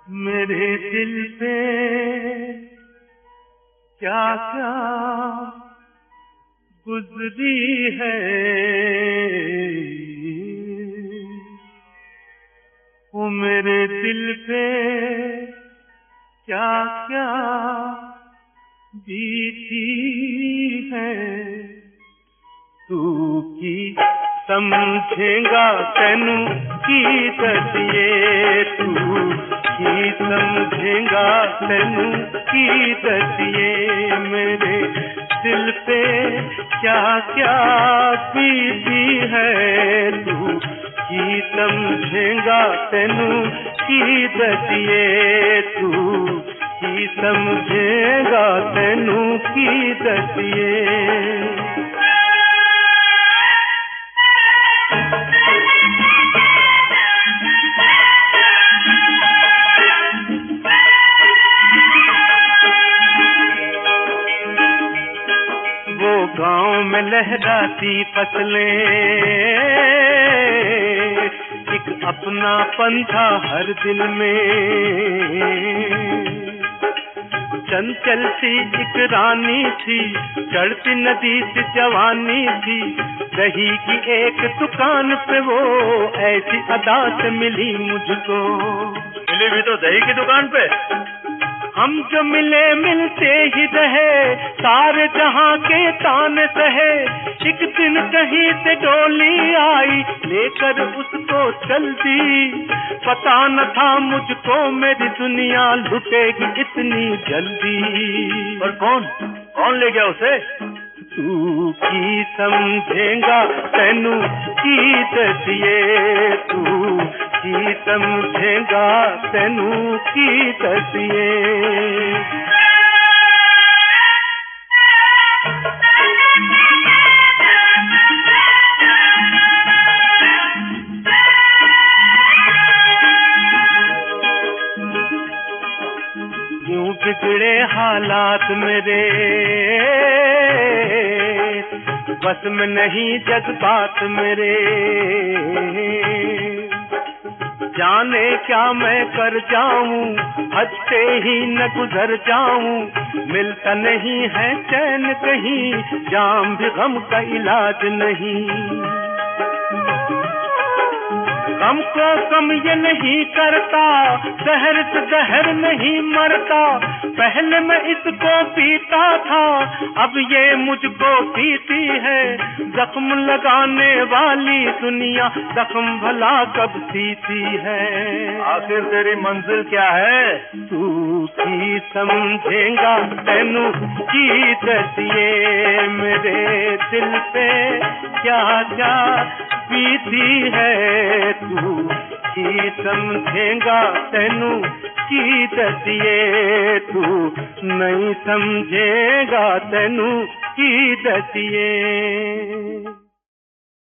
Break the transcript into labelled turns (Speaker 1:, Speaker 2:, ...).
Speaker 1: मेरे दिल पे क्या क्या गुजरी है, वो मेरे दिल पे क्या क्या बीती है। तू की समझेगा तेनू की दसिए, तू की समझेगा तेनू की दसिए। मेरे दिल पे क्या क्या बीती है, तू की समझेगा तेनू की दसिए, तू की समझेगा तेनू की दसिए। गांव में लहराती फसलें, एक अपना पंथा हर दिल में। चंचल सी एक रानी थी, चढ़ती नदी से जवानी थी। दही की एक दुकान पे वो ऐसी अदा से मिली मुझको।
Speaker 2: मिली भी तो दही की दुकान पे।
Speaker 1: हम जो मिले मिलते ही रहे, सारे जहां के ताने सहे। एक दिन कहीं से डोली आई, लेकर उसको चल दी। पता न था मुझको मेरी दुनिया लुटेगी इतनी जल्दी।
Speaker 2: और कौन ले गया उसे?
Speaker 1: तू की समझेगा तेनू की दसिए, तू की समझेगा तेनू की दसिए। यूं बिगड़े हालात मेरे, बस में नहीं जज्बात मेरे। जाने क्या मैं कर जाऊं, हद से ही न गुजर जाऊं। मिलता नहीं है चैन कहीं, जाम भी गम का इलाज नहीं। गम को कम ये नहीं करता, जहर से जहर नहीं मरता। पहले मैं इसको पीता था, अब ये मुझको पीती है। जख्म लगाने वाली दुनिया जख्म भला कब सीती है।
Speaker 2: आखिर तेरी मंजिल क्या है?
Speaker 1: तू की समझेगा तेनू की दसिए, मेरे दिल पे क्या क्या बीती है। तू की समझेगा तेनू की दसिए, तू नहीं समझेगा तेनू की दसिए।